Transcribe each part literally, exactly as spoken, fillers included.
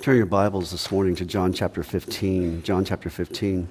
Turn your Bibles this morning to John chapter fifteen. John chapter fifteen.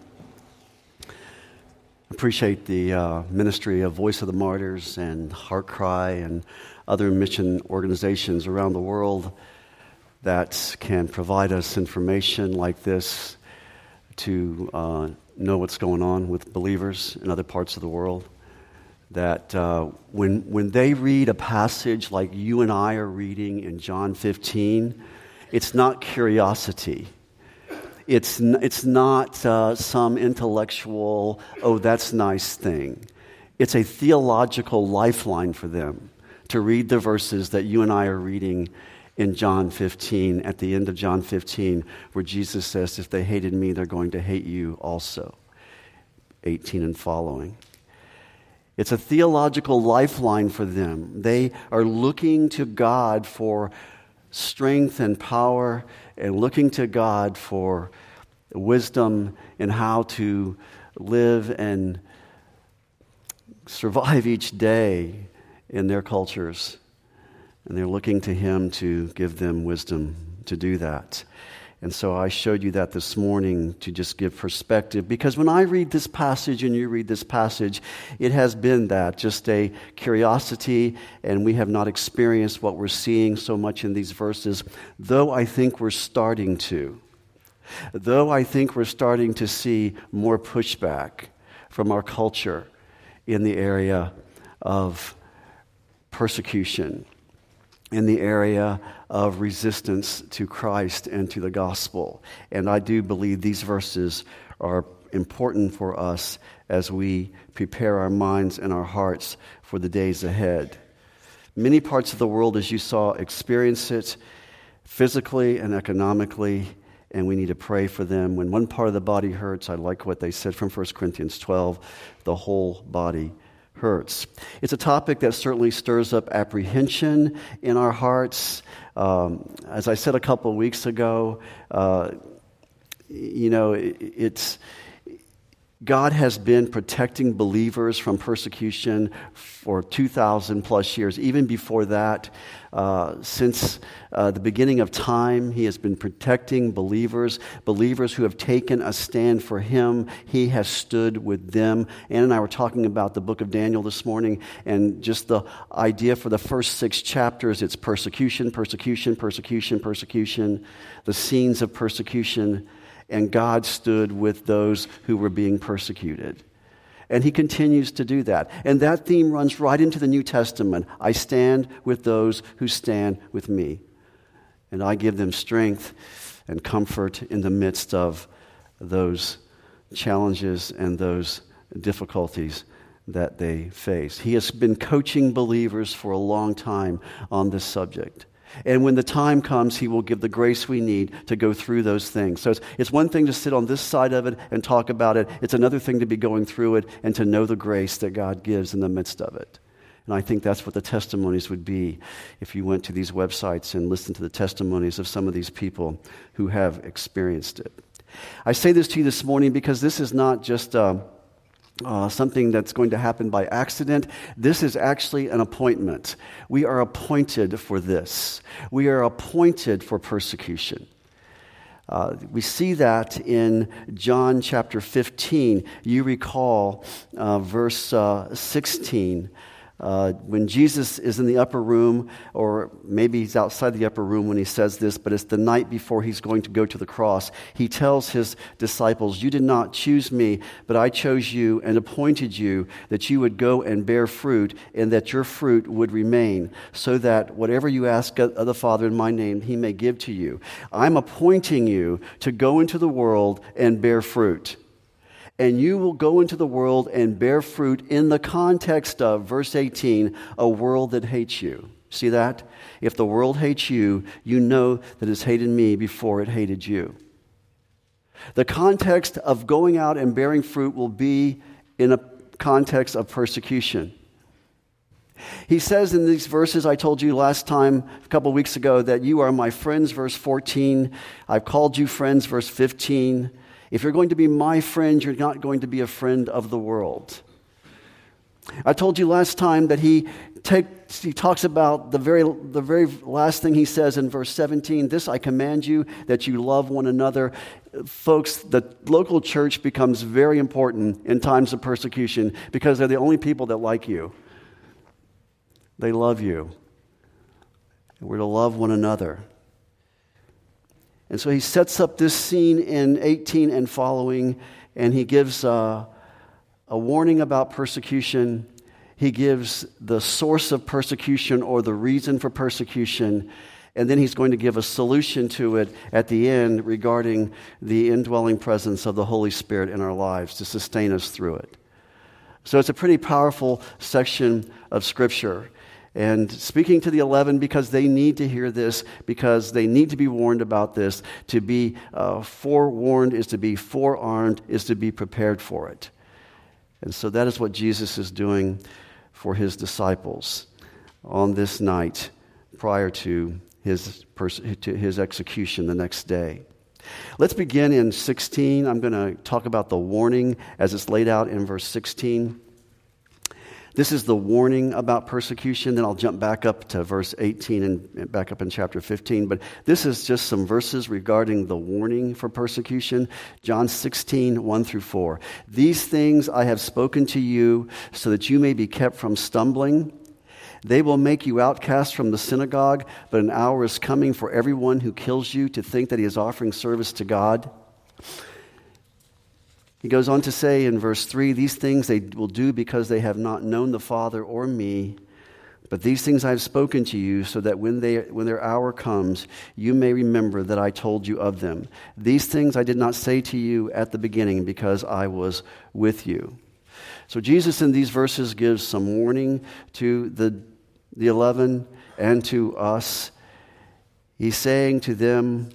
Appreciate the uh, ministry of Voice of the Martyrs and Heart Cry and other mission organizations around the world that can provide us information like this to uh, know what's going on with believers in other parts of the world. That uh, when when they read a passage like you and I are reading in John fifteen, it's not curiosity. It's n- it's not uh, some intellectual, oh, that's nice thing. It's a theological lifeline for them to read the verses that you and I are reading in John fifteen, at the end of John fifteen, where Jesus says, if they hated me, they're going to hate you also. eighteen and following. It's a theological lifeline for them. They are looking to God for strength and power, and looking to God for wisdom in how to live and survive each day in their cultures. And they're looking to Him to give them wisdom to do that. And so I showed you that this morning to just give perspective, because when I read this passage and you read this passage, it has been that, just a curiosity, and we have not experienced what we're seeing so much in these verses, though I think we're starting to. Though I think we're starting to see more pushback from our culture in the area of persecution, in the area of resistance to Christ and to the gospel. And I do believe these verses are important for us as we prepare our minds and our hearts for the days ahead. Many parts of the world, as you saw, experience it physically and economically, and we need to pray for them. When one part of the body hurts, I like what they said from First Corinthians twelve, the whole body hurts. It's a topic that certainly stirs up apprehension in our hearts. Um, as I said a couple of weeks ago, uh, you know, it, it's God has been protecting believers from persecution for two thousand plus years. Even before that, uh, since uh, the beginning of time, He has been protecting believers, believers who have taken a stand for Him. He has stood with them. Ann and I were talking about the book of Daniel this morning, and just the idea for the first six chapters, it's persecution, persecution, persecution, persecution, the scenes of persecution. And God stood with those who were being persecuted. And He continues to do that. And that theme runs right into the New Testament. I stand with those who stand with me. And I give them strength and comfort in the midst of those challenges and those difficulties that they face. He has been coaching believers for a long time on this subject. And when the time comes, He will give the grace we need to go through those things. So it's, it's one thing to sit on this side of it and talk about it. It's another thing to be going through it and to know the grace that God gives in the midst of it. And I think that's what the testimonies would be if you went to these websites and listened to the testimonies of some of these people who have experienced it. I say this to you this morning because this is not just Uh, Uh, something that's going to happen by accident. This is actually an appointment. We are appointed for this. We are appointed for persecution. Uh, we see that in John chapter fifteen. You recall uh, verse uh, sixteen. Uh, when Jesus is in the upper room, or maybe He's outside the upper room when He says this, but it's the night before He's going to go to the cross. He tells His disciples, you did not choose me, but I chose you and appointed you that you would go and bear fruit, and that your fruit would remain, so that whatever you ask of the Father in my name, He may give to you. I'm appointing you to go into the world and bear fruit. And you will go into the world and bear fruit in the context of, verse eighteen, a world that hates you. See that? If the world hates you, you know that it's hated me before it hated you. The context of going out and bearing fruit will be in a context of persecution. He says in these verses, I told you last time, a couple weeks ago, that you are my friends, verse fourteen. I've called you friends, verse fifteen. If you're going to be my friend, you're not going to be a friend of the world. I told you last time that He take, he talks about the very, the very last thing he says in verse seventeen, this I command you, that you love one another. Folks, the local church becomes very important in times of persecution because they're the only people that like you. They love you. We're to love one another. And so he sets up this scene in eighteen and following, and he gives uh, a warning about persecution. He gives the source of persecution or the reason for persecution, and then he's going to give a solution to it at the end regarding the indwelling presence of the Holy Spirit in our lives to sustain us through it. So it's a pretty powerful section of Scripture. And speaking to the eleven, because they need to hear this, because they need to be warned about this. To be uh, forewarned is to be forearmed, is to be prepared for it. And so that is what Jesus is doing for his disciples on this night prior to his, pers- to his execution the next day. Let's begin in sixteen. I'm going to talk about the warning as it's laid out in verse sixteen. This is the warning about persecution. Then I'll jump back up to verse eighteen and back up in chapter fifteen. But this is just some verses regarding the warning for persecution. John sixteen, one through four. These things I have spoken to you so that you may be kept from stumbling. They will make you outcast from the synagogue, but an hour is coming for everyone who kills you to think that he is offering service to God. He goes on to say in verse three, these things they will do because they have not known the Father or me. But these things I have spoken to you so that when they when their hour comes, you may remember that I told you of them. These things I did not say to you at the beginning because I was with you. So Jesus in these verses gives some warning to the, the eleven and to us. He's saying to them,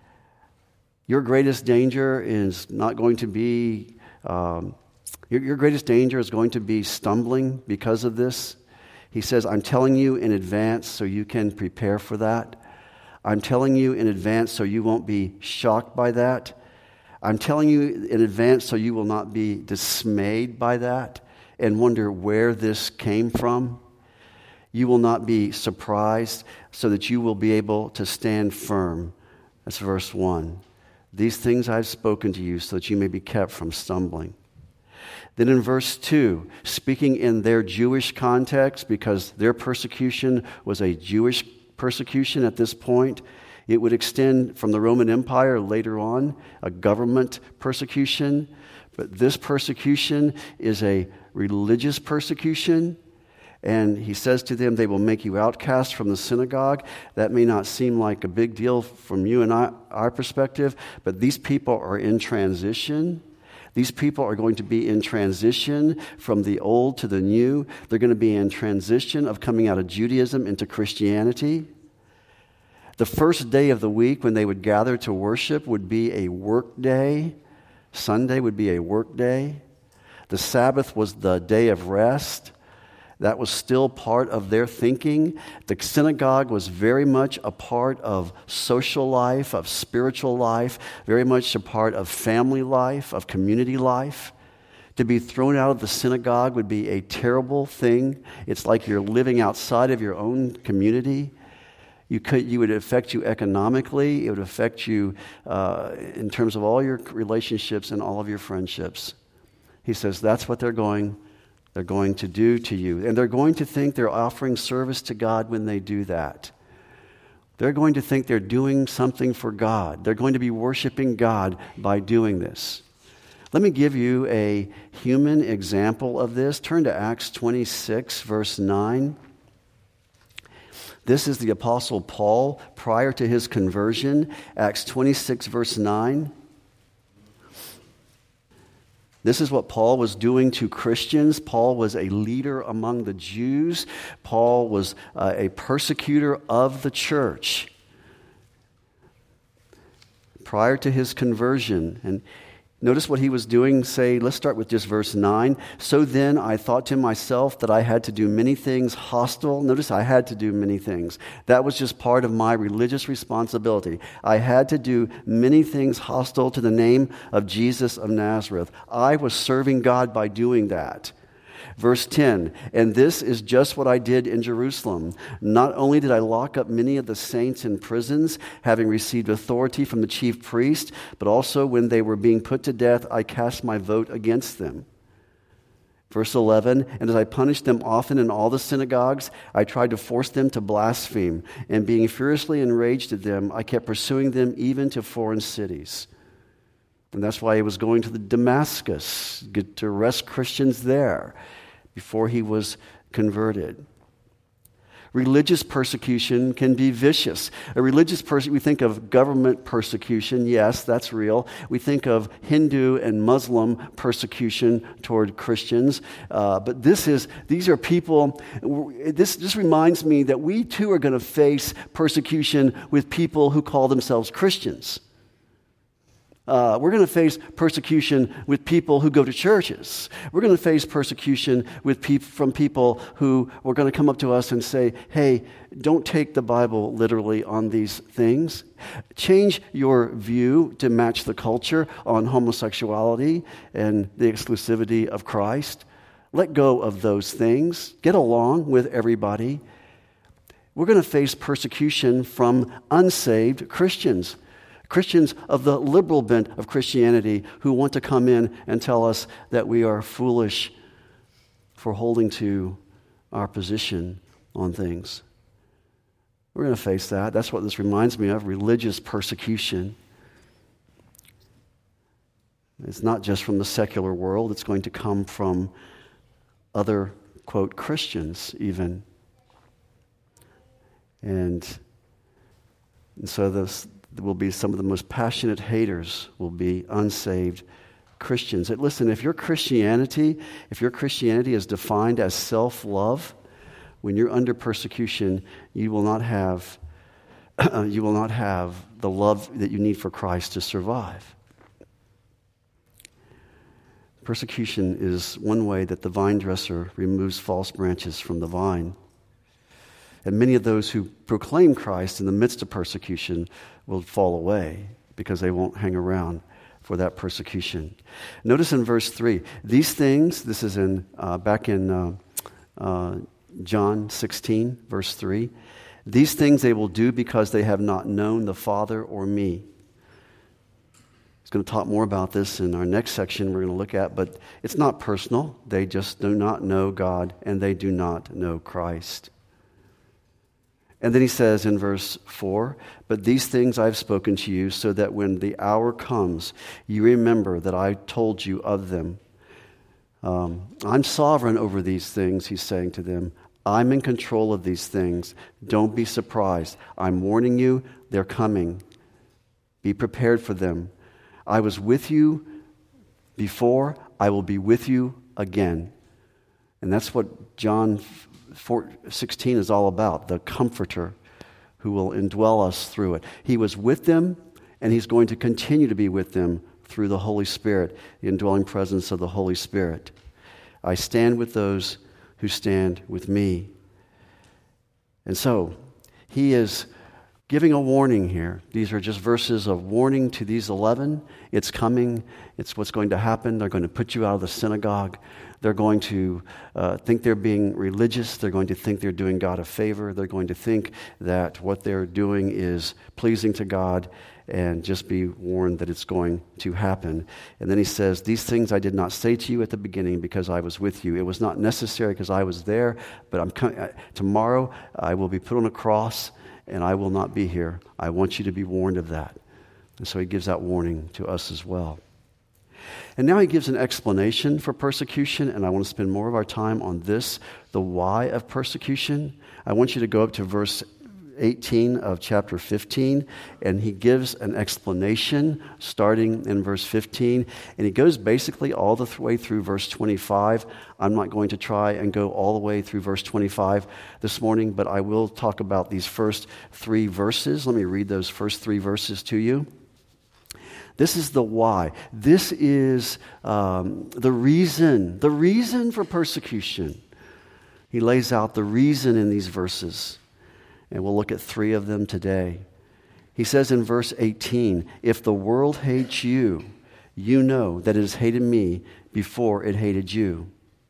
your greatest danger is not going to be, um, your, your greatest danger is going to be stumbling because of this. He says, I'm telling you in advance so you can prepare for that. I'm telling you in advance so you won't be shocked by that. I'm telling you in advance so you will not be dismayed by that and wonder where this came from. You will not be surprised so that you will be able to stand firm. That's verse one. These things I've spoken to you so that you may be kept from stumbling. Then in verse two, speaking in their Jewish context, because their persecution was a Jewish persecution at this point, it would extend from the Roman Empire later on, a government persecution. But this persecution is a religious persecution. And he says to them, they will make you outcast from the synagogue. That may not seem like a big deal from you and I, our perspective, but these people are in transition. These people are going to be in transition from the old to the new. They're going to be in transition of coming out of Judaism into Christianity. The first day of the week when they would gather to worship would be a work day. Sunday would be a work day. The Sabbath was the day of rest. That was still part of their thinking. The synagogue was very much a part of social life, of spiritual life, very much a part of family life, of community life. To be thrown out of the synagogue would be a terrible thing. It's like you're living outside of your own community. You could, you would affect you economically. It would affect you uh, in terms of all your relationships and all of your friendships. He says that's what they're going They're going to do to you. And they're going to think they're offering service to God when they do that. They're going to think they're doing something for God. They're going to be worshiping God by doing this. Let me give you a human example of this. Turn to Acts twenty-six, verse nine. This is the Apostle Paul prior to his conversion. Acts twenty-six, verse nine. This is what Paul was doing to Christians. Paul was a leader among the Jews. Paul was uh, a persecutor of the church prior to his conversion. And notice what he was doing. Say, let's start with just verse nine. So then I thought to myself that I had to do many things hostile. Notice I had to do many things. That was just part of my religious responsibility. I had to do many things hostile to the name of Jesus of Nazareth. I was serving God by doing that. Verse ten, and this is just what I did in Jerusalem. Not only did I lock up many of the saints in prisons, having received authority from the chief priest, but also when they were being put to death, I cast my vote against them. Verse eleven, and as I punished them often in all the synagogues, I tried to force them to blaspheme. And being furiously enraged at them, I kept pursuing them even to foreign cities. And that's why he was going to the Damascus, get to arrest Christians there before he was converted. Religious persecution can be vicious. A religious person, we think of government persecution. Yes, that's real. We think of Hindu and Muslim persecution toward Christians. Uh, but this is, these are people, this, this reminds me that we too are going to face persecution with people who call themselves Christians. Uh, we're going to face persecution with people who go to churches. We're going to face persecution with peop- from people who are going to come up to us and say, hey, don't take the Bible literally on these things. Change your view to match the culture on homosexuality and the exclusivity of Christ. Let go of those things. Get along with everybody. We're going to face persecution from unsaved Christians. Christians of the liberal bent of Christianity who want to come in and tell us that we are foolish for holding to our position on things. We're going to face that. That's what this reminds me of, religious persecution. It's not just from the secular world. It's going to come from other, quote, Christians even. And, and so this... will be some of the most passionate haters will be unsaved Christians. And listen, if your Christianity, if your Christianity is defined as self-love, when you're under persecution, you will not have you will not have the love that you need for Christ to survive. Persecution is one way that the vine dresser removes false branches from the vine. And many of those who proclaim Christ in the midst of persecution will fall away because they won't hang around for that persecution. Notice in verse three, these things, this is in uh, back in uh, uh, John sixteen, verse three, these things they will do because they have not known the Father or me. He's going to talk more about this in our next section we're going to look at, but it's not personal. They just do not know God and they do not know Christ. And then he says in verse four, but these things I've spoken to you so that when the hour comes, you remember that I told you of them. Um, I'm sovereign over these things, he's saying to them. I'm in control of these things. Don't be surprised. I'm warning you, they're coming. Be prepared for them. I was with you before, I will be with you again. And that's what John sixteen is all about, the Comforter who will indwell us through it. He was with them, and he's going to continue to be with them through the Holy Spirit, the indwelling presence of the Holy Spirit. I stand with those who stand with me. And so, he is giving a warning here. These are just verses of warning to these eleven. It's coming. It's what's going to happen. They're going to put you out of the synagogue. They're going to uh, think they're being religious. They're going to think they're doing God a favor. They're going to think that what they're doing is pleasing to God, and just be warned that it's going to happen. And then he says, these things I did not say to you at the beginning because I was with you. It was not necessary because I was there, but I'm com- uh, tomorrow I will be put on a cross and I will not be here. I want you to be warned of that. And so he gives that warning to us as well. And now he gives an explanation for persecution, and I want to spend more of our time on this, the why of persecution. I want you to go up to verse eighteen of chapter fifteen, and he gives an explanation starting in verse fifteen, and he goes basically all the th- way through verse twenty-five. I'm not going to try and go all the way through verse twenty-five this morning, but I will talk about these first three verses. Let me read those first three verses to you. This is the why. This is um, the reason, the reason for persecution. He lays out the reason in these verses, and we'll look at three of them today. He says in verse eighteen, if the world hates you, you know that it has hated me before it hated you.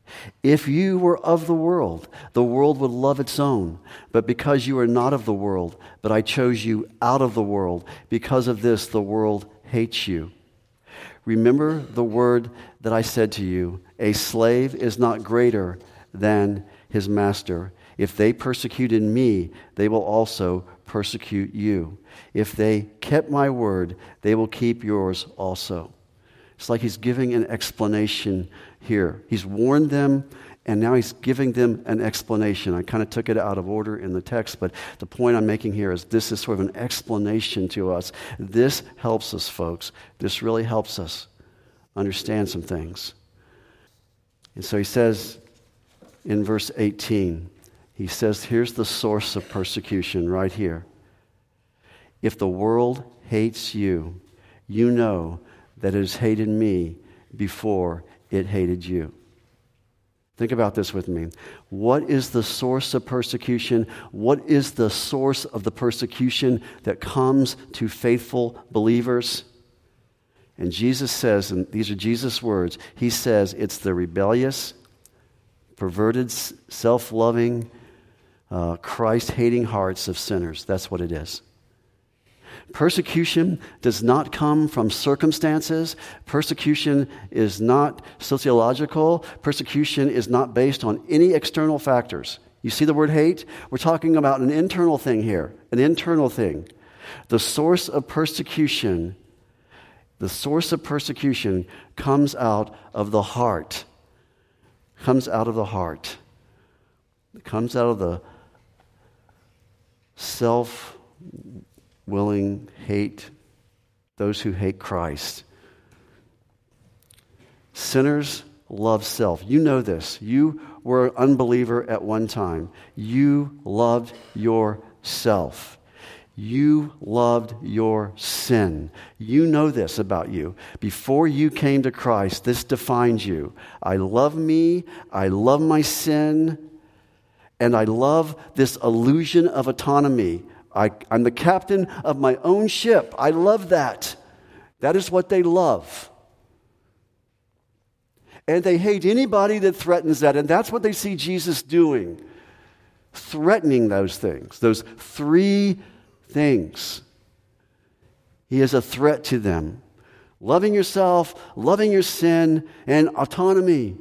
If you were of the world, the world would love its own. But because you are not of the world, but I chose you out of the world, because of this the world hates you. Remember the word that I said to you, a slave is not greater than his master. If they persecuted me, they will also persecute you. If they kept my word, they will keep yours also. It's like he's giving an explanation here. He's warned them, and now he's giving them an explanation. I kind of took it out of order in the text, but the point I'm making here is this is sort of an explanation to us. This helps us, folks. This really helps us understand some things. And so he says in verse eighteen, he says, here's the source of persecution right here. If the world hates you, you know that it has hated me before it hated you. Think about this with me. What is the source of persecution? What is the source of the persecution that comes to faithful believers? And Jesus says, and these are Jesus' words, he says it's the rebellious, perverted, self-loving, uh, Christ-hating hearts of sinners. That's what it is. Persecution does not come from circumstances. Persecution is not sociological. Persecution is not based on any external factors. You see the word hate? We're talking about an internal thing here, an internal thing. The source of persecution, the source of persecution comes out of the heart. Comes out of the heart. It comes out of the self willing hate, those who hate Christ. Sinners love self. You know this. You were an unbeliever at one time. You loved yourself. You loved your sin. You know this about you. Before you came to Christ, this defines you. I love me. I love my sin. And I love this illusion of autonomy. I, I'm the captain of my own ship. I love that. That is what they love. And they hate anybody that threatens that. And that's what they see Jesus doing. Threatening those things. Those three things. He is a threat to them. Loving yourself, loving your sin, and autonomy.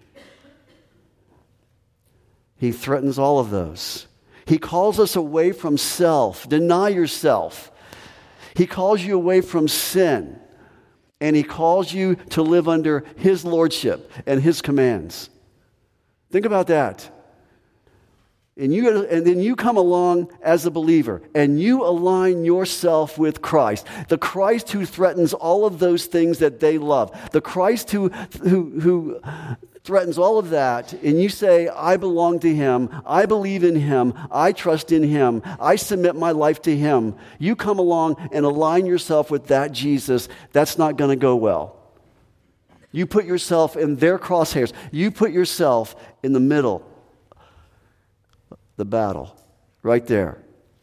He threatens all of those. He calls us away from self. Deny yourself. He calls you away from sin. And he calls you to live under his lordship and his commands. Think about that. And you, and then you come along as a believer and you align yourself with Christ. The Christ who threatens all of those things that they love. The Christ who, who, who threatens all of that. And you say, I belong to him. I believe in him. I trust in him. I submit my life to him. You come along and align yourself with that Jesus. That's not going to go well. You put yourself in their crosshairs. You put yourself in the middle. The battle, right there.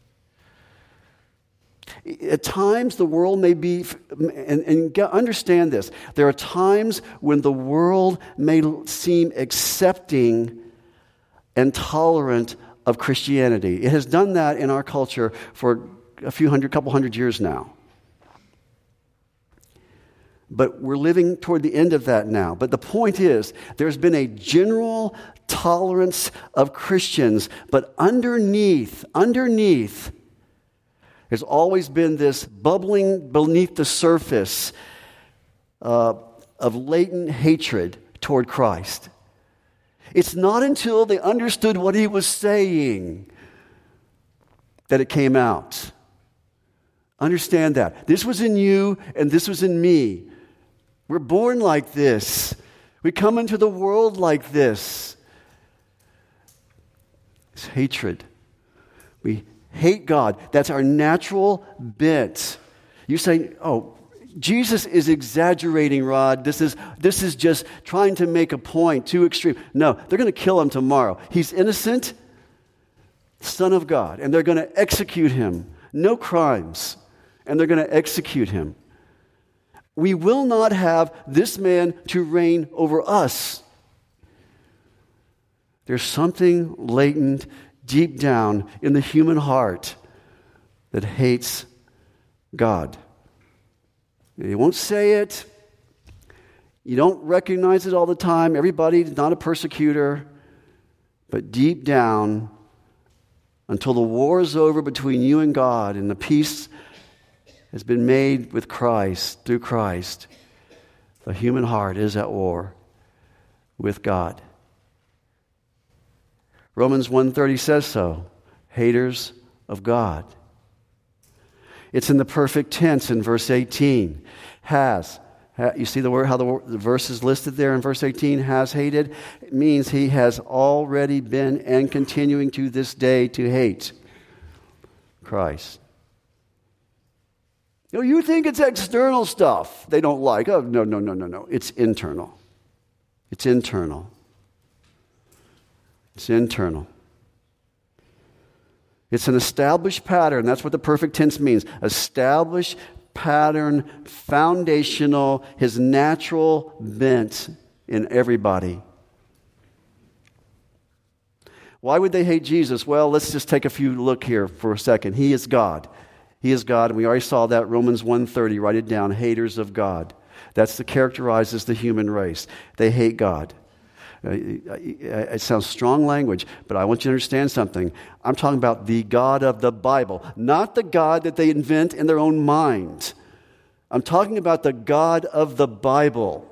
At times, the world may be, and, and understand this, there are times when the world may seem accepting and tolerant of Christianity. It has done that in our culture for a few hundred, couple hundred years now. But we're living toward the end of that now. But the point is, there's been a general tolerance of Christians, but underneath, underneath, there's always been this bubbling beneath the surface uh, of latent hatred toward Christ. It's not until they understood what he was saying that it came out. Understand that. This was in you and this was in me. We're born like this. We come into the world like this. It's hatred. We hate God. That's our natural bent. You say, oh, Jesus is exaggerating, Rod. This is, this is just trying to make a point, too extreme. No, they're going to kill him tomorrow. He's innocent, Son of God, and they're going to execute him. No crimes, and they're going to execute him. We will not have this man to reign over us. There's something latent deep down in the human heart that hates God. You won't say it. You don't recognize it all the time. Everybody's not a persecutor. But deep down, until the war is over between you and God and the peace has been made with Christ, through Christ, the human heart is at war with God. Romans one thirty says so. Haters of God. It's in the perfect tense in verse eighteen. Has. You see the word, how the, the verse is listed there in verse eighteen? Has hated. It means he has already been and continuing to this day to hate Christ. You know, you think it's external stuff they don't like. Oh, no, no, no, no, no. It's internal. It's internal. It's internal. It's an established pattern. That's what the perfect tense means. Established pattern, foundational, his natural bent in everybody. Why would they hate Jesus? Well, let's just take a few look here for a second. He is God. He is God, and we already saw that, Romans one thirty, write it down, haters of God. That's the characterizes the human race. They hate God. Uh, it sounds strong language, but I want you to understand something. I'm talking about the God of the Bible, not the God that they invent in their own mind. I'm talking about the God of the Bible.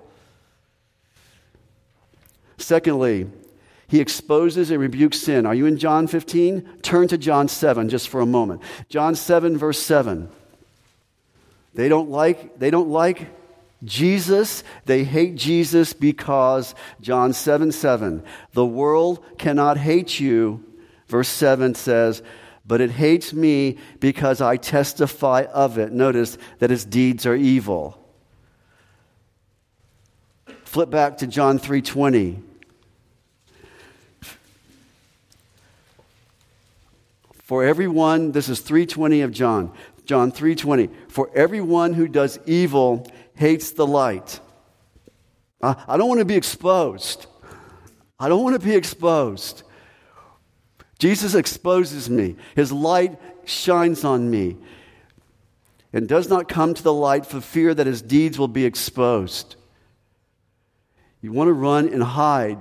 Secondly, he exposes and rebukes sin. Are you in John fifteen? Turn to John seven just for a moment. John seven, verse seven. They don't like, they don't like Jesus. They hate Jesus because John seven, seven. The world cannot hate you, verse seven says, but it hates me because I testify of it. Notice that its deeds are evil. Flip back to John three twenty. For everyone, this is three twenty of John, John three twenty. For everyone who does evil hates the light. I, I don't want to be exposed. I don't want to be exposed. Jesus exposes me. His light shines on me and does not come to the light for fear that his deeds will be exposed. You want to run and hide.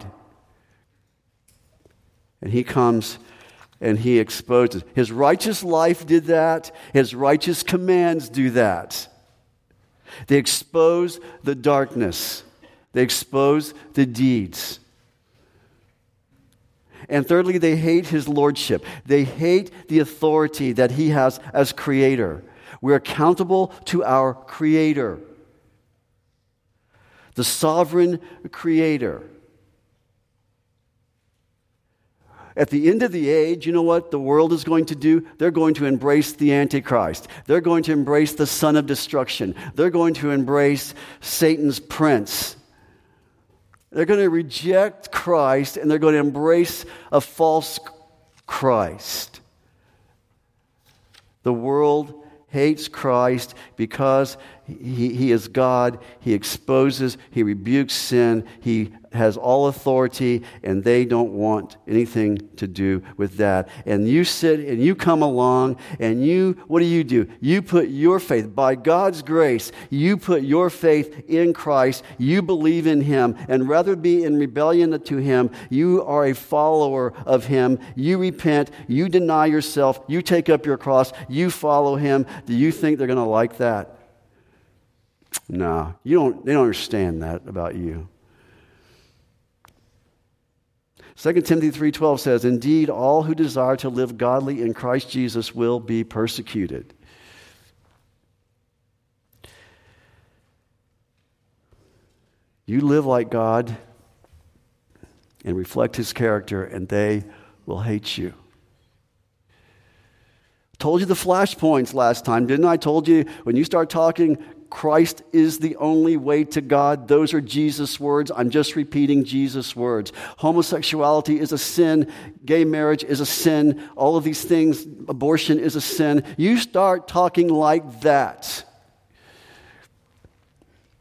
And he comes and he exposes. His righteous life did that. His righteous commands do that. They expose the darkness. They expose the deeds. And thirdly, they hate his lordship. They hate the authority that he has as creator. We're accountable to our creator, the sovereign creator. At the end of the age, you know what the world is going to do? They're going to embrace the Antichrist. They're going to embrace the son of destruction. They're going to embrace Satan's prince. They're going to reject Christ and they're going to embrace a false Christ. The world hates Christ because he, he is God. He exposes, he rebukes sin, he has all authority, and they don't want anything to do with that. And you sit and you come along and you, what do you do? You put your faith, by God's grace, you put your faith in Christ, you believe in him, and rather be in rebellion to him, you are a follower of him, you repent, you deny yourself, you take up your cross, you follow him. Do you think they're going to like that? No, you don't, they don't understand that about you. Second Timothy three twelve says, indeed, all who desire to live godly in Christ Jesus will be persecuted. You live like God and reflect his character, and they will hate you. Told you the flashpoints last time, didn't I? Told you when you start talking Christ is the only way to God. Those are Jesus' words. I'm just repeating Jesus' words. Homosexuality is a sin. Gay marriage is a sin. All of these things, abortion is a sin. You start talking like that.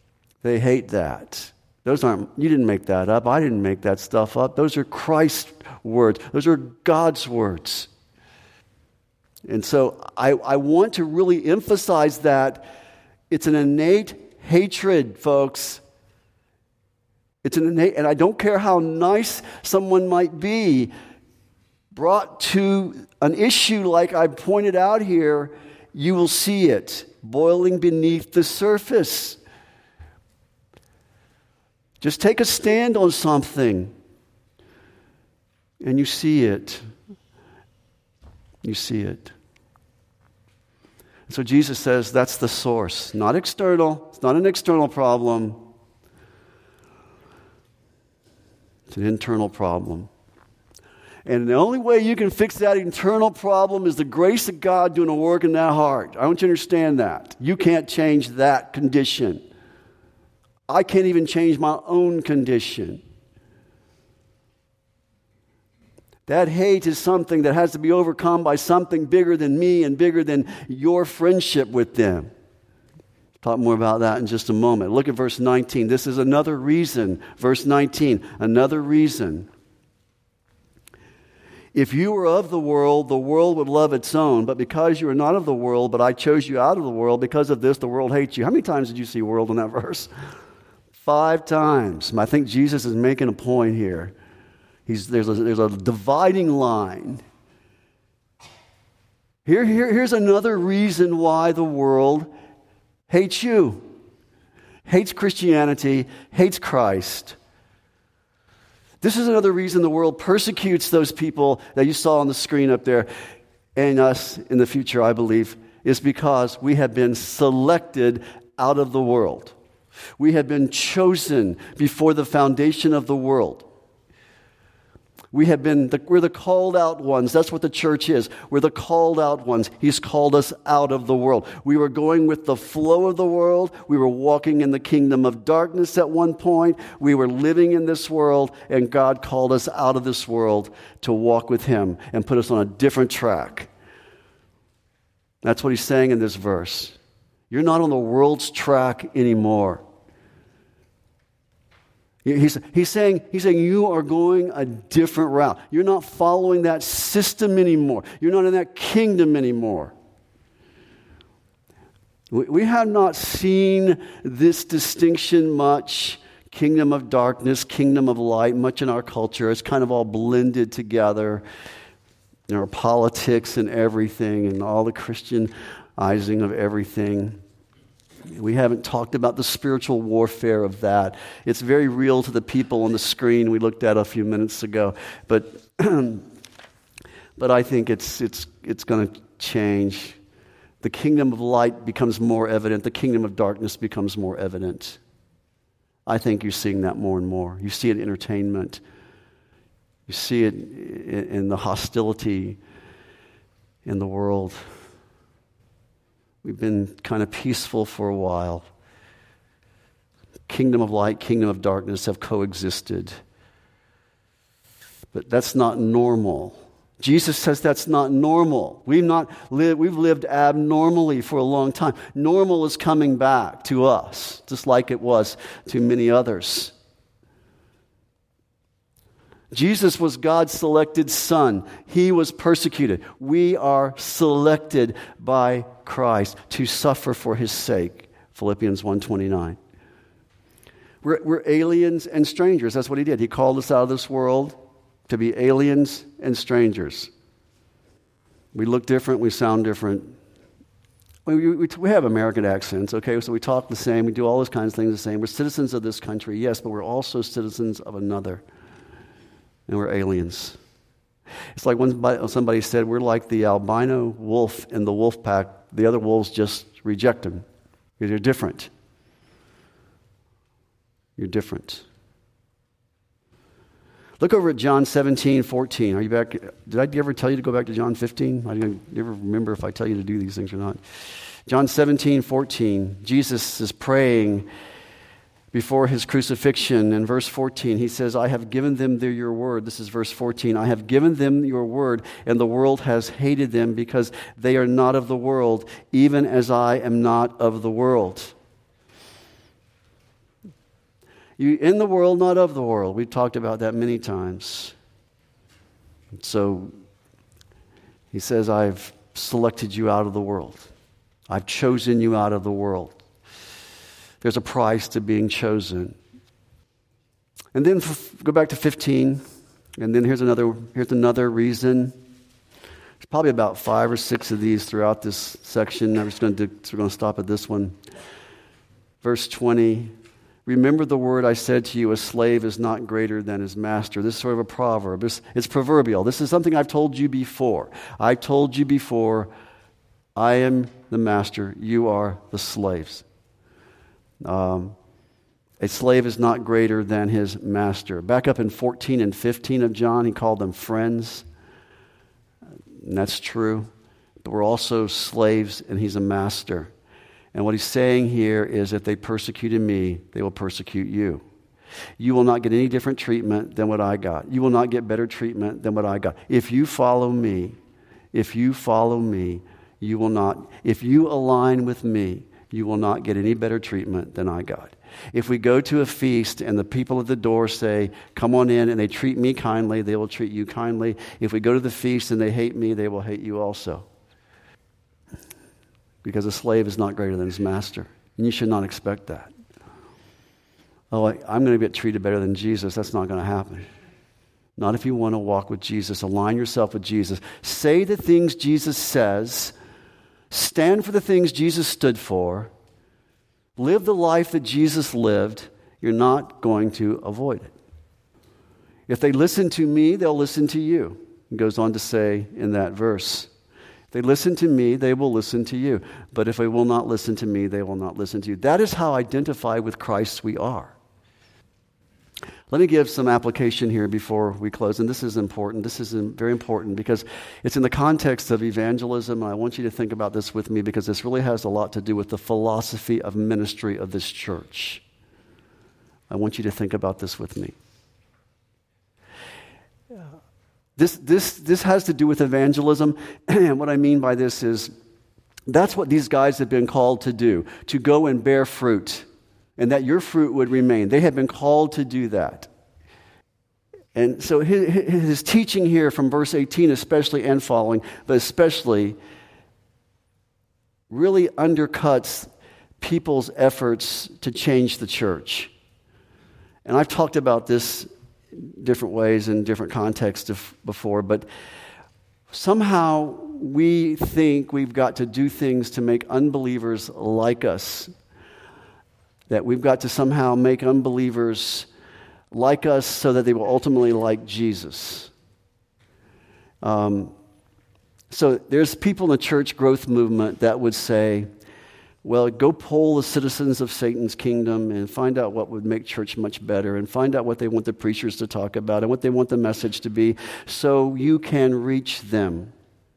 They hate that. Those aren't, you didn't make that up. I didn't make that stuff up. Those are Christ's words. Those are God's words. And so I, I want to really emphasize that it's an innate hatred, folks. It's an innate, and I don't care how nice someone might be, brought to an issue like I pointed out here, you will see it boiling beneath the surface. Just take a stand on something, and you see it. You see it. So Jesus says that's the source. Not external. It's not an external problem. It's an internal problem. And the only way you can fix that internal problem is the grace of God doing a work in that heart. I want you to understand that. You can't change that condition. I can't even change my own condition. That hate is something that has to be overcome by something bigger than me and bigger than your friendship with them. Talk more about that in just a moment. Look at verse nineteen. This is another reason. Verse nineteen, another reason. If you were of the world, the world would love its own. But because you are not of the world, but I chose you out of the world, because of this, the world hates you. How many times did you see world in that verse? Five times. I think Jesus is making a point here. He's, there's, a, there's a dividing line. Here, here, here's another reason why the world hates you, hates Christianity, hates Christ. This is another reason the world persecutes those people that you saw on the screen up there, and us in the future, I believe, is because we have been selected out of the world. We have been chosen before the foundation of the world. We have been, the, we're the called out ones. That's what the church is. We're the called out ones. He's called us out of the world. We were going with the flow of the world. We were walking in the kingdom of darkness at one point. We were living in this world, and God called us out of this world to walk with Him and put us on a different track. That's what He's saying in this verse. You're not on the world's track anymore. He's, he's, saying, he's saying you are going a different route. You're not following that system anymore. You're not in that kingdom anymore. We, we have not seen this distinction much, kingdom of darkness, kingdom of light, much in our culture. It's kind of all blended together. There are politics and everything and all the Christianizing of everything. We haven't talked about the spiritual warfare of that. It's very real to the people on the screen we looked at a few minutes ago. But but I think it's it's it's going to change. The kingdom of light becomes more evident. The kingdom of darkness becomes more evident. I think you're seeing that more and more. You see it in entertainment. You see it in the hostility in the world. We've been kind of peaceful for a while. Kingdom of light, kingdom of darkness have coexisted. But that's not normal. Jesus says that's not normal. We've not lived, we've lived abnormally for a long time. Normal is coming back to us, just like it was to many others. Jesus was God's selected son. He was persecuted. We are selected by Christ to suffer for His sake. Philippians one twenty-nine. We're, we're aliens and strangers. That's what He did. He called us out of this world to be aliens and strangers. We look different. We sound different. We, we, we have American accents, okay? So we talk the same. We do all those kinds of things the same. We're citizens of this country, yes, but we're also citizens of another. And we're aliens. It's like when somebody said, we're like the albino wolf in the wolf pack. The other wolves just reject them because you're different. You're different. Look over at John seventeen fourteen. Are you back? Did I ever tell you to go back to John fifteen? I don't ever remember if I tell you to do these things or not. John seventeen fourteen. Jesus is praying before His crucifixion. In verse fourteen, He says, I have given them their, your word. This is verse fourteen. I have given them your word, and the world has hated them because they are not of the world, even as I am not of the world. You in the world, not of the world. We've talked about that many times. So he says, I've selected you out of the world. I've chosen you out of the world. There's a price to being chosen. And then f- go back to fifteen. And then here's another, here's another reason. There's probably about five or six of these throughout this section. I'm just going to do, so we're going to stop at this one. Verse twenty. Remember the word I said to you, a slave is not greater than his master. This is sort of a proverb. It's, it's proverbial. This is something I've told you before. I told you before, I am the master. You are the slaves. Um, a slave is not greater than his master. Back up in fourteen and fifteen of John, he called them friends. And that's true. But we're also slaves, and he's a master. And what he's saying here is if they persecuted me, they will persecute you. You will not get any different treatment than what I got. You will not get better treatment than what I got. If you follow me, if you follow me, you will not, if you align with me, you will not get any better treatment than I got. If we go to a feast and the people at the door say, come on in, and they treat me kindly, they will treat you kindly. If we go to the feast and they hate me, they will hate you also. Because a slave is not greater than his master. And you should not expect that. Oh, I'm going to get treated better than Jesus. That's not going to happen. Not if you want to walk with Jesus. Align yourself with Jesus. Say the things Jesus says. Stand for the things Jesus stood for. Live the life that Jesus lived. You're not going to avoid it. If they listen to me, they'll listen to you. He goes on to say in that verse, if they listen to me, they will listen to you. But if they will not listen to me, they will not listen to you. That is how identified with Christ we are. Let me give some application here before we close. And this is important. This is very important because it's in the context of evangelism. And I want you to think about this with me because this really has a lot to do with the philosophy of ministry of this church. I want you to think about this with me. This, this, this has to do with evangelism. And what I mean by this is that's what these guys have been called to do, to go and bear fruit, and that your fruit would remain. They have been called to do that. And so his, his teaching here from verse eighteen especially and following, but especially really undercuts people's efforts to change the church. And I've talked about this different ways in different contexts before, but somehow we think we've got to do things to make unbelievers like us. That we've got to somehow make unbelievers like us so that they will ultimately like Jesus. Um, so there's people in the church growth movement that would say, well, go poll the citizens of Satan's kingdom and find out what would make church much better and find out what they want the preachers to talk about and what they want the message to be so you can reach them.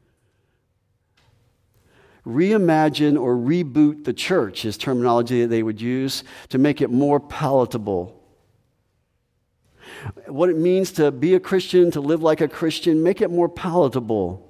Reimagine or reboot the church is terminology that they would use to make it more palatable. What it means to be a Christian, to live like a Christian, make it more palatable.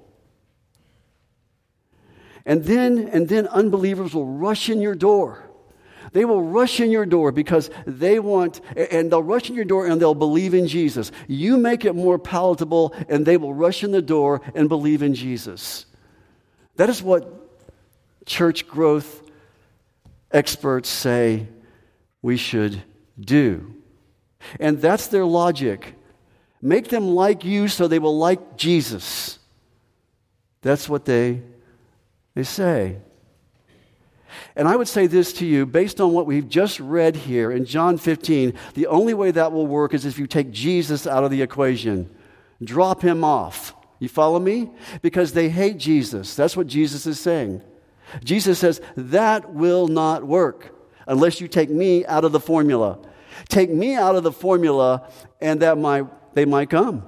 And then, and then unbelievers will rush in your door. They will rush in your door because they want, and they'll rush in your door and they'll believe in Jesus. You make it more palatable and they will rush in the door and believe in Jesus. That is what church growth experts say we should do. And that's their logic. Make them like you so they will like Jesus. That's what they They say. And I would say this to you, based on what we've just read here in John fifteen, the only way that will work is if you take Jesus out of the equation. Drop him off. You follow me? Because they hate Jesus. That's what Jesus is saying. Jesus says, that will not work unless you take me out of the formula. Take me out of the formula and that might, they might come.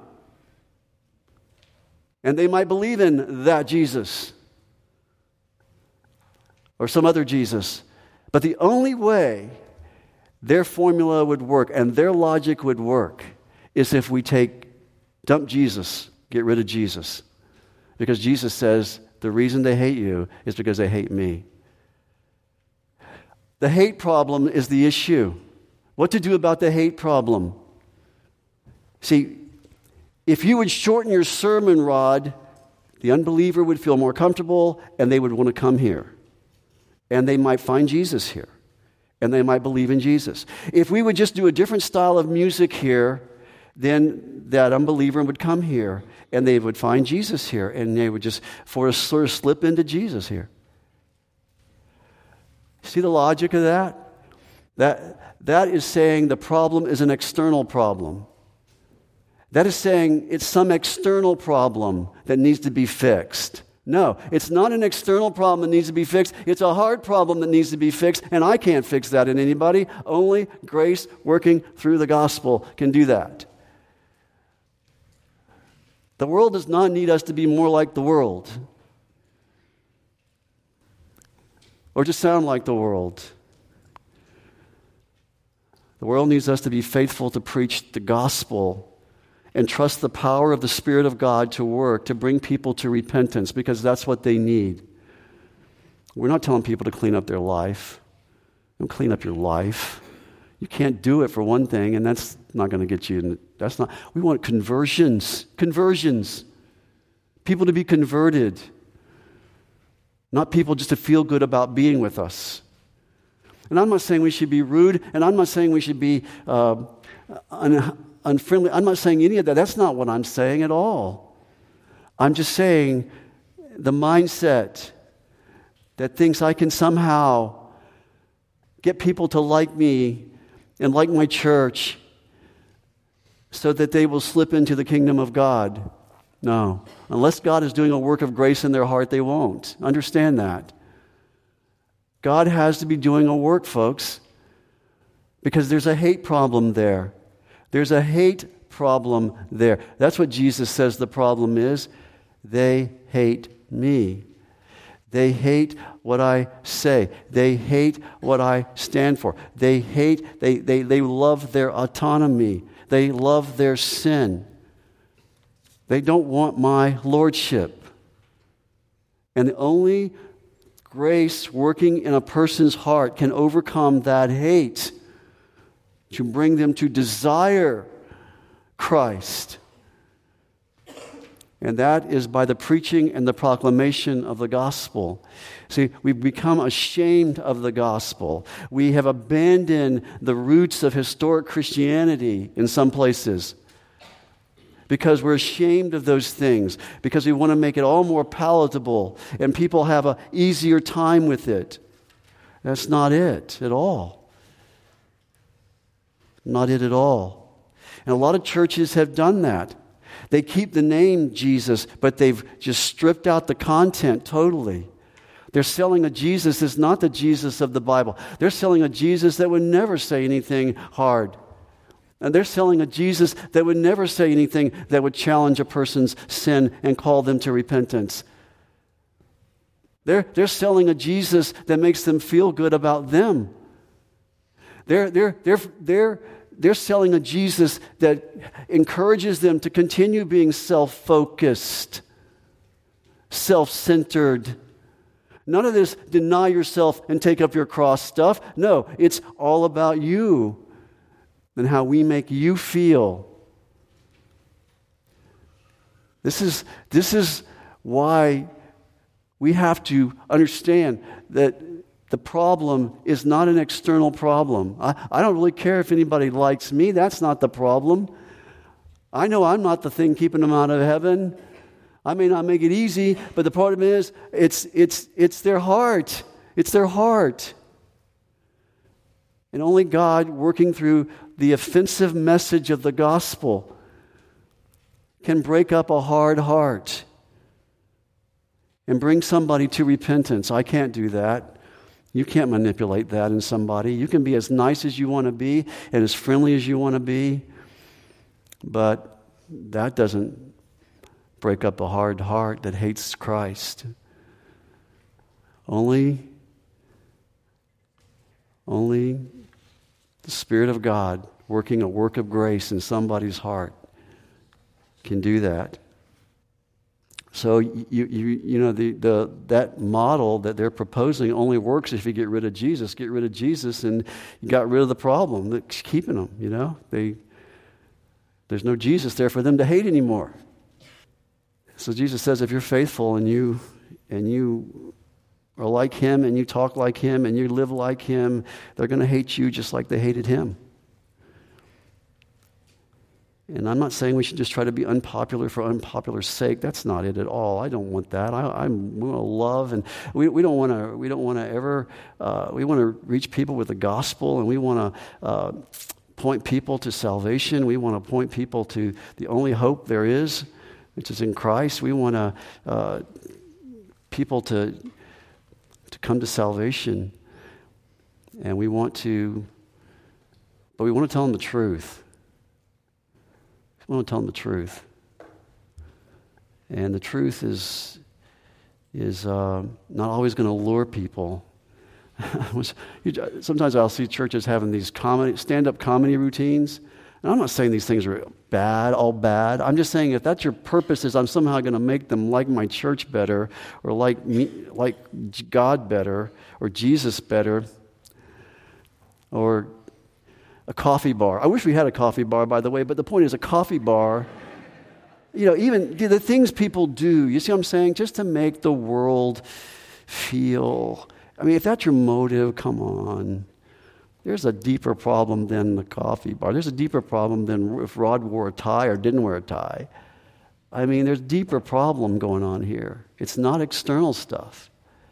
And they might believe in that Jesus. Or some other Jesus. But the only way their formula would work and their logic would work is if we take, dump Jesus, get rid of Jesus. Because Jesus says the reason they hate you is because they hate me. The hate problem is the issue. What to do about the hate problem? See, If you would shorten your sermon rod, the unbeliever would feel more comfortable and they would want to come here. And they might find Jesus here. And they might believe in Jesus. If we would just do a different style of music here, then that unbeliever would come here and they would find Jesus here. And they would just for a sort of slip into Jesus here. See the logic of that? That, that is saying the problem is an external problem. That is saying it's some external problem that needs to be fixed. No, it's not an external problem that needs to be fixed. It's a hard problem that needs to be fixed, and I can't fix that in anybody. Only grace working through the gospel can do that. The world does not need us to be more like the world or to sound like the world. The world needs us to be faithful to preach the gospel and trust the power of the Spirit of God to work, to bring people to repentance, because that's what they need. We're not telling people to clean up their life. Don't clean up your life. You can't do it for one thing, and that's not going to get you in. That's not. We want conversions. Conversions. People to be converted. Not people just to feel good about being with us. And I'm not saying we should be rude, and I'm not saying we should be uh, un- unfriendly. I'm not saying any of that. That's not what I'm saying at all. I'm just saying the mindset that thinks I can somehow get people to like me and like my church so that they will slip into the kingdom of God. No. Unless God is doing a work of grace in their heart, they won't. Understand that. God has to be doing a work, folks, because there's a hate problem there. There's a hate problem there. That's what Jesus says the problem is. They hate me. They hate what I say. They hate what I stand for. They hate, they, they, they love their autonomy. They love their sin. They don't want my lordship. And the only grace working in a person's heart can overcome that hate to bring them to desire Christ. And that is by the preaching and the proclamation of the gospel. See, we've become ashamed of the gospel. We have abandoned the roots of historic Christianity in some places because we're ashamed of those things, because we want to make it all more palatable and people have an easier time with it. That's not it at all. Not it at all. And a lot of churches have done that. They keep the name Jesus, but they've just stripped out the content totally. They're selling a Jesus that's not the Jesus of the Bible. They're selling a Jesus that would never say anything hard. And they're selling a Jesus that would never say anything that would challenge a person's sin and call them to repentance. They're, they're selling a Jesus that makes them feel good about them. They're, they're, they're, they're, they're selling a Jesus that encourages them to continue being self-focused, self-centered. None of this deny yourself and take up your cross stuff. No, it's all about you and how we make you feel. This is, this is why we have to understand that the problem is not an external problem. I, I don't really care if anybody likes me. That's not the problem. I know I'm not the thing keeping them out of heaven. I may not make it easy, but the problem is it's, it's, it's their heart. It's their heart. And only God, working through the offensive message of the gospel, can break up a hard heart and bring somebody to repentance. I can't do that. You can't manipulate that in somebody. You can be as nice as you want to be and as friendly as you want to be, but that doesn't break up a hard heart that hates Christ. Only, only the Spirit of God working a work of grace in somebody's heart can do that. So you you you know the, the that model that they're proposing only works if you get rid of Jesus. Get rid of Jesus, and you got rid of the problem that's keeping them. You know they There's no Jesus there for them to hate anymore. So Jesus says, if you're faithful and you and you are like him and you talk like him and you live like him, they're going to hate you just like they hated him. And I'm not saying we should just try to be unpopular for unpopular's sake. That's not it at all. I don't want that. I, I'm we want to love, and we, we don't want to. We don't want to ever. Uh, we want to reach people with the gospel, and we want to uh, point people to salvation. We want to point people to the only hope there is, which is in Christ. We want to uh, people to to come to salvation, and we want to. But we want to tell them the truth. I want to tell them the truth. And the truth is is uh, not always going to lure people. Sometimes I'll see churches having these comedy, stand-up comedy routines. And I'm not saying these things are bad, all bad. I'm just saying if that's your purpose is I'm somehow going to make them like my church better or like me, like God better or Jesus better or a coffee bar. I wish we had a coffee bar, by the way, but the point is a coffee bar, you know, even the things people do, you see what I'm saying? Just to make the world feel, I mean, if that's your motive, come on. There's a deeper problem than the coffee bar. There's a deeper problem than if Rod wore a tie or didn't wear a tie. I mean, there's a deeper problem going on here. It's not external stuff.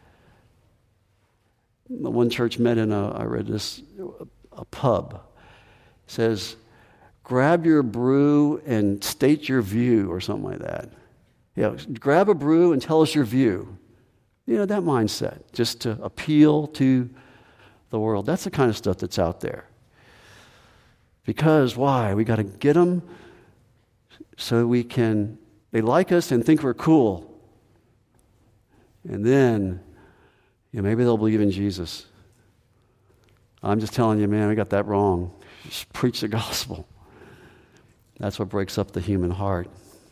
The one church met in a, I read this, a pub. Says, grab your brew and state your view or something like that. Yeah, grab a brew and tell us your view. You know, that mindset, just to appeal to the world. That's the kind of stuff that's out there. Because, why? We got to get them so we can, they like us and think we're cool. And then, you know, maybe they'll believe in Jesus. I'm just telling you, man, we got that wrong. Just preach the gospel. That's what breaks up the human heart.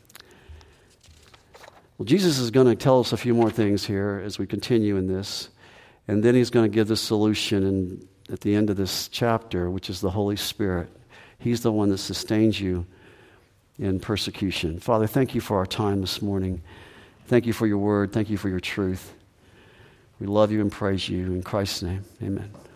Well, Jesus is going to tell us a few more things here as we continue in this. And then he's going to give the solution in, at the end of this chapter, which is the Holy Spirit. He's the one that sustains you in persecution. Father, thank you for our time this morning. Thank you for your word. Thank you for your truth. We love you and praise you. In Christ's name, amen.